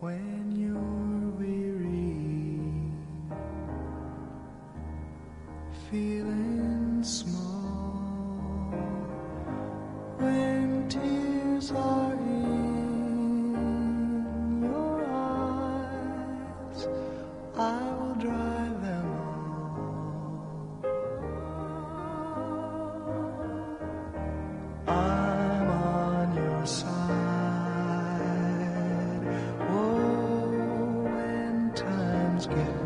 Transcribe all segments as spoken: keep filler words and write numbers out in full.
when you're weary, feeling small, when tears are in your eyes, I will dry them all. I'm on your side. Get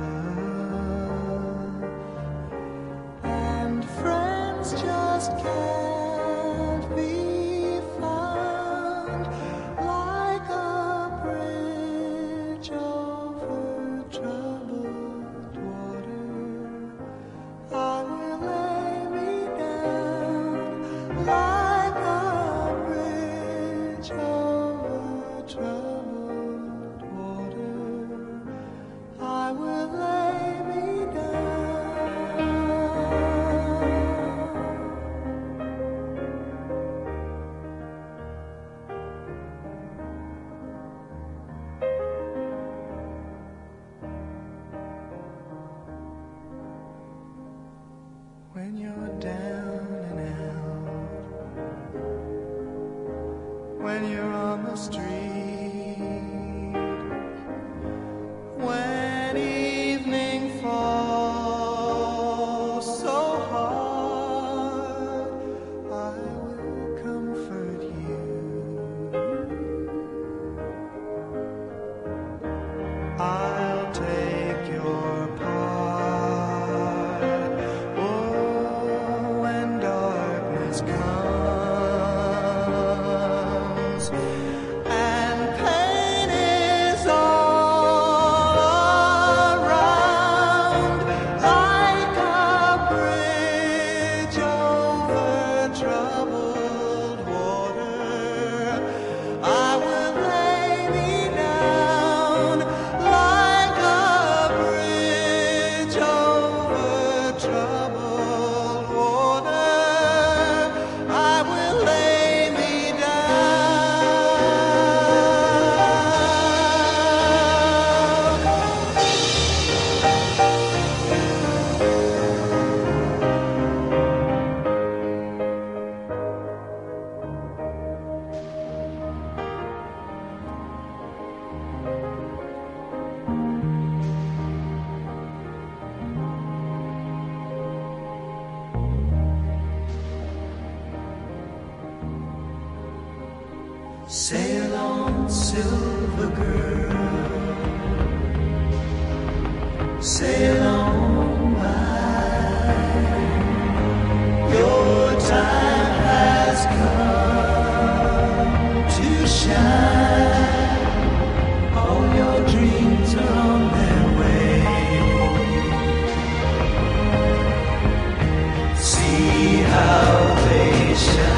rough, and friends just can't be found, like a bridge over troubled water. I will lay me down, like a bridge over troubled water. I will lay me down. When you're down and out, when you're on the street, when evening falls so hard, I will comfort you. I'll take your part. Oh, when darkness comes and pain is all around, like a bridge over troubled water, I will lay me down, like a bridge over troubled water. I will lay me Sail on, silver girl, sail on by. Your time has come to shine. All your dreams are on their way. See how they shine.